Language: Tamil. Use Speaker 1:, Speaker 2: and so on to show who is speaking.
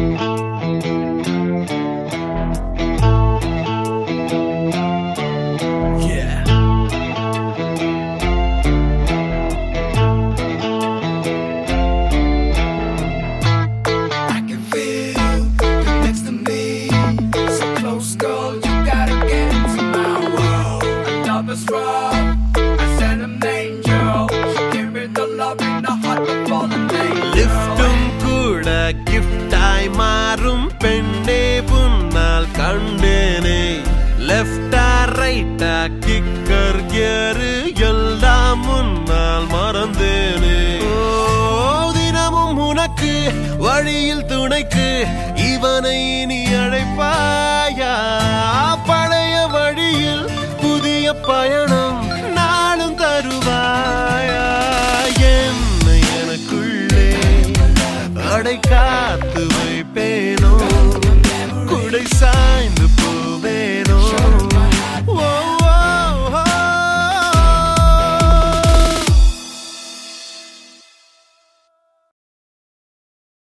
Speaker 1: லிஃப்டும் கூட கிஃப்டாய் மாறும் பெண்ணே புன்னால் கண்டேனே. லெஃப்டா ரைட்டா கிக்கர் கியரு எல்லாம் முன்னால் மறந்தேனே. தினமும் உனக்கு வழியில் துணைக்கு இவனை நீ அழைப்பாயா? பழைய வழியில் புதிய பயணம் நாளும் தருவாயா? என்னை எனக்குள்ளே அடை காத்து வைப்பேனோ